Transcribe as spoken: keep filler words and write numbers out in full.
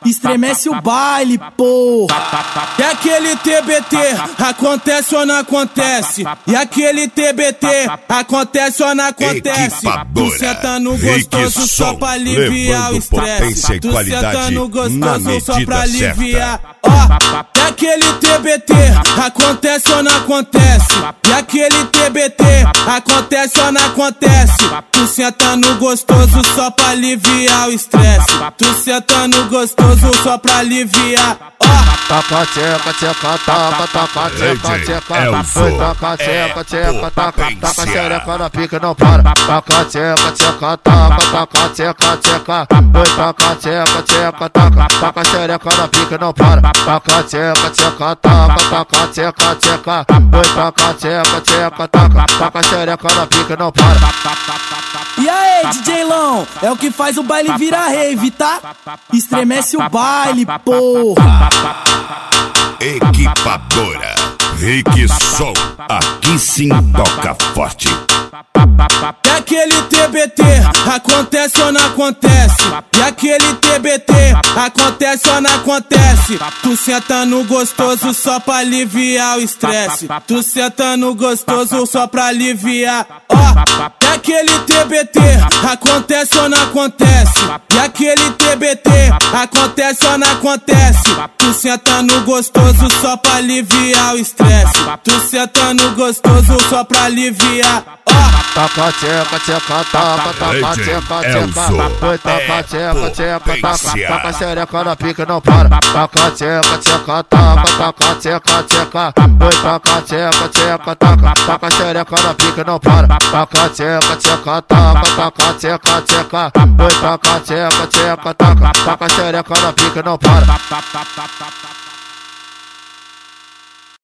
Estremece o baile, porra. E aquele T B T, acontece ou não acontece? E aquele T B T, acontece ou não acontece? Tu senta no gostoso só pra aliviar o estresse. Tu senta no gostoso só pra aliviar. Ó, e aquele T B T, acontece ou não acontece? E aquele T B T, acontece ou não acontece? Tu senta no gostoso só pra aliviar o estresse. Tu senta no gostoso só pra aliviar. Taca, tcheca, tcheca, taca, taca, tcheca, tcheca. Foi taca, tcheca, tcheca, taca, taca, xereca na pica não para. Taca, tcheca, tcheca, taca, taca, tcheca, tcheca. Foi taca, tcheca, tcheca, taca, taca, xereca na pica não para. Taca, tcheca, tcheca, taca, taca, tcheca, tcheca. Foi taca, tcheca, tcheca, taca, taca, xereca na pica não para. E aí, D J Lão, é o que faz o baile virar rave, tá? Estremece o baile, porra. Equipadora Rick Som, aqui sim toca forte. E aquele T B T, acontece ou não acontece? E aquele T B T, acontece ou não acontece? Tu senta no gostoso só pra aliviar o estresse. Tu senta no gostoso só pra aliviar. Ó, e aquele T B T, acontece ou não acontece? E aquele T B T, acontece ou não acontece? Tu senta no gostoso só pra aliviar o estresse. Tu senta no gostoso só pra aliviar. Taca, tcheca, tcheca, taca, taca, tcheca, tcheca. Foi taca, tcheca, tcheca, taca, taca, xereca na pica não para. Taca, tcheca, tcheca, taca, taca, tcheca, tcheca. Foi taca, tcheca, tcheca, taca, taca, xereca na pica não para. Taca, tcheca, tcheca, taca, taca, tcheca, tcheca. Foi taca, tcheca, tcheca, taca, taca, xereca na pica não para.